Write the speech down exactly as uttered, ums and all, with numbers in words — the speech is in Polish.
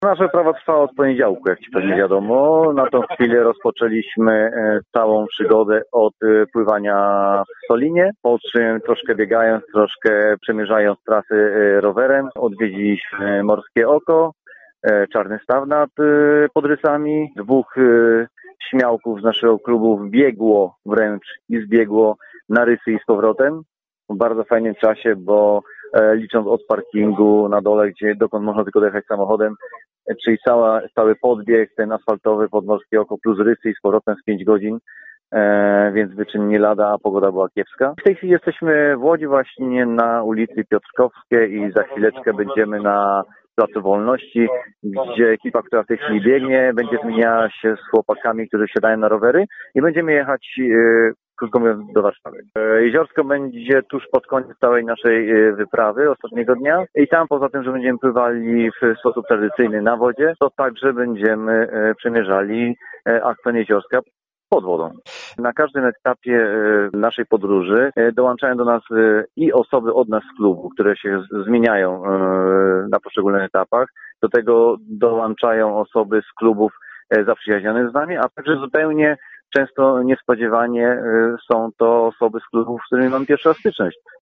Nasza prawa trwa od poniedziałku, jak Ci pewnie wiadomo. Na tą chwilę rozpoczęliśmy e, całą przygodę od e, pływania w Solinie, po czym troszkę biegając, troszkę przemierzając trasy e, rowerem. Odwiedziliśmy Morskie Oko, e, Czarny Staw nad e, Podrysami. Dwóch e, śmiałków z naszego klubu wbiegło wręcz i zbiegło na Rysy i z powrotem. W bardzo fajnym czasie, bo e, licząc od parkingu na dole, gdzie dokąd można tylko dojechać samochodem, e, czyli cała, cały podbieg, ten asfaltowy pod Morskie Oko plus Rysy i z powrotem z pięć godzin, e, więc wyczyn nie lada, a pogoda była kiepska. W tej chwili jesteśmy w Łodzi właśnie na ulicy Piotrkowskiej i za chwileczkę będziemy na Placu Wolności, gdzie ekipa, która w tej chwili biegnie, będzie zmieniała się z chłopakami, którzy siadają na rowery i będziemy jechać e, krótko mówiąc, do Warszawy. Jeziorsko będzie tuż pod koniec całej naszej wyprawy ostatniego dnia i tam poza tym, że będziemy pływali w sposób tradycyjny na wodzie, to także będziemy przemierzali akwen Jeziorska pod wodą. Na każdym etapie naszej podróży dołączają do nas i osoby od nas z klubu, które się zmieniają na poszczególnych etapach. Do tego dołączają osoby z klubów zaprzyjaźnionych z nami, a także zupełnie często niespodziewanie są to osoby z klubów, z którymi mam pierwsza styczność.